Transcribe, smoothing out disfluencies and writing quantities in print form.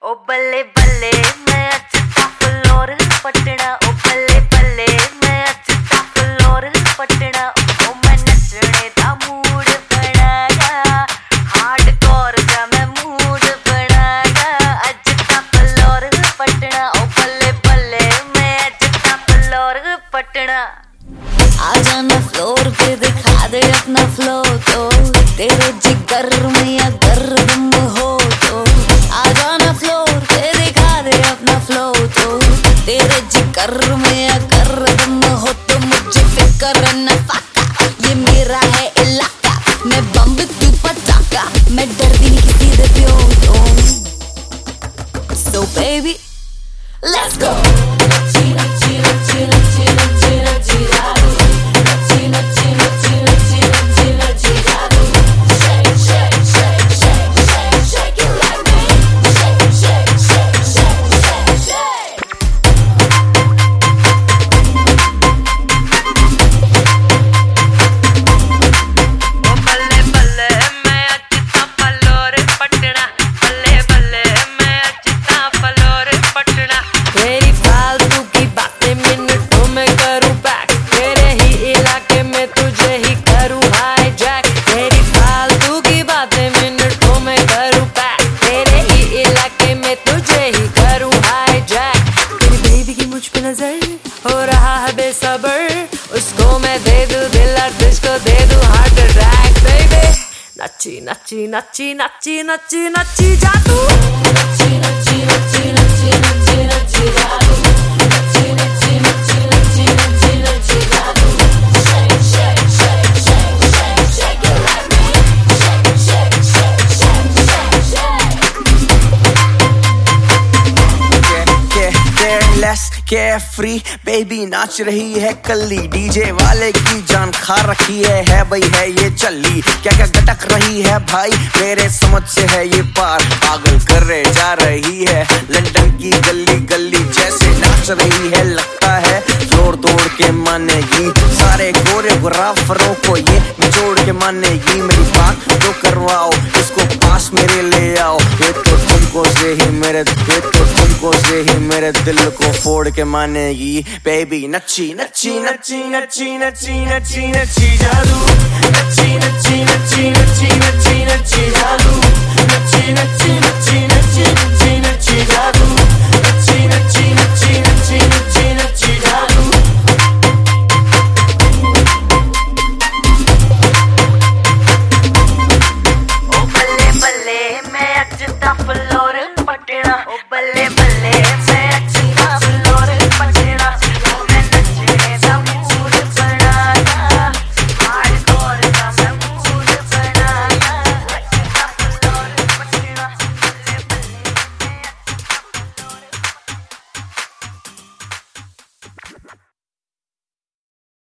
ओ बल्ले बल्ले मैं अचता फ्लोर पटना, ओ बल्ले बल्ले मैं अचता फ्लोर पटना। ओ मैं नचने दा मूड बनाया, हार्डकोर दा मैं मूड बनाया। अचता फ्लोर पटना, ओ बल्ले बल्ले मैं अचता फ्लोर पटना। आ जाना फ्लोर पे दिखा दे अपना फ्लो, तो तेरे जिगर में अगर दम हो तो आ जाना फ्लोर पे दिखा दे अपना फ्लो, तो तेरे जिगर में अगर दम हो तो मुझे फिक्र न फाका, ये मेरा है इलाका, मैं बम तू पटाखा, मैं डरती नहीं किसी से प्यो तो। So baby let's go। हो रहा है बेसबर, उसको मैं दे दूं दिल और तुझको दे दूं हार्ट अटैक बेबी। नच्ची नच्ची नच्ची नच्ची नच्ची नच्ची जा तू, नच्ची नच्ची नच्ची नच्ची नच्ची नच्ची जा तू, नच्ची नच्ची नच्ची नच्ची नच्ची नच्ची जा तू। Shake shake shake shake shake shake it like me, shake shake shake shake shake shake। Careless, carefree, baby नाच रही है कल्ली, डीजे वाले की जान खा रखी है भाई है ये चल्ली। क्या क्या गटक रही है भाई मेरे समझ से है ये पार, पागल करे जा रही है लंदन की गली गली, जैसे नाच रही है लगता है फ्लोर तोड़ के मानेगी, सारे कोरियोग्राफरों को ये निचोड़ के मानेगी। मेरी बात तो करवाओ, इसको पास मेरे ले आओ, ये तो तुमको से ही मेरे, ये तो तुमको से ही मेरे दिल को फोड़ के मानेगी। बेबी नच्ची नच्ची नच्ची नच्ची नच्ची नच्ची नच्ची जादू, नच्ची नच्ची नच्ची नच्ची नच्ची नच्ची जादू, नच्ची नच्ची नच्ची नच्ची